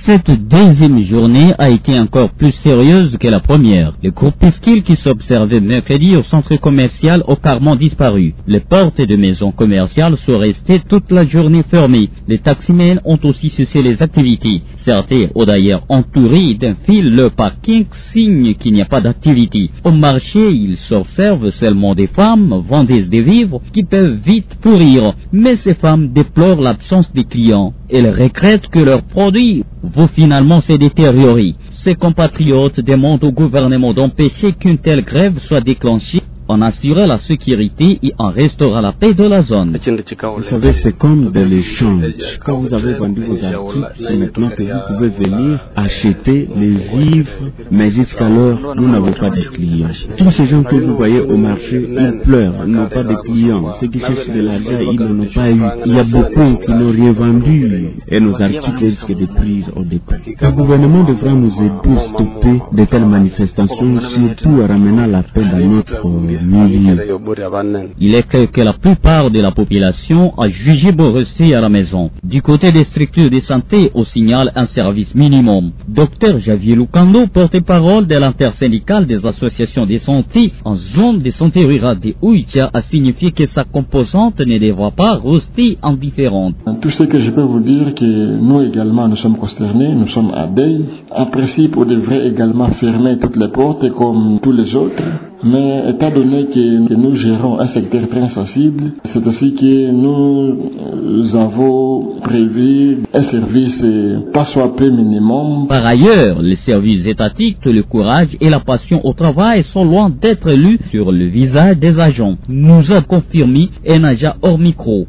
Cette deuxième journée a été encore plus sérieuse que la première. Les groupuscules qui s'observaient mercredi au centre commercial ont carrément disparu. Les portes de maisons commerciales sont restées toute la journée fermées. Les taximens ont aussi cessé les activités. Certains ont d'ailleurs entouré d'un fil le parking, signe qu'il n'y a pas d'activité. Au marché, ils s'observent seulement des femmes vendeuses de vivres qui peuvent vite pourrir. Mais ces femmes déplorent l'absence des clients. Elles regrettent que leurs produits vont finalement se détériorer. Ses compatriotes demandent au gouvernement d'empêcher qu'une telle grève soit déclenchée, en assurant la sécurité et en restaurant la paix de la zone. Vous savez, c'est comme de l'échange. Quand vous avez vendu vos articles, c'est maintenant que vous pouvez venir acheter les vivres, mais jusqu'alors, nous n'avons pas de clients. Tous ces gens que vous voyez au marché, ils pleurent, ils n'ont pas de clients. Ceux qui cherchent de l'argent, ils n'en ont pas eu. Il y a beaucoup qui n'ont rien vendu et nos articles risquent de prise au départ. Le gouvernement devra nous aider à stopper de telles manifestations, surtout en ramenant la paix dans notre milieu. Il est clair que la plupart de la population a jugé bon rester à la maison. Du côté des structures de santé, on signale un service minimum. Dr Javier Lucando, porte-parole de l'intersyndicale des associations de santé en zone de santé rurale de Oicha, a signifié que sa composante ne devra pas rester indifférente. Tout ce que je peux vous dire, que nous également nous sommes consternés, nous sommes à deuil. En principe, on devrait également fermer toutes les portes comme tous les autres. Mais étant donné que nous gérons un secteur très sensible, c'est aussi que nous avons prévu un service pas soit peu minimum. Par ailleurs, les services étatiques, le courage et la passion au travail sont loin d'être lus sur le visage des agents, nous a confirmé un agent hors micro.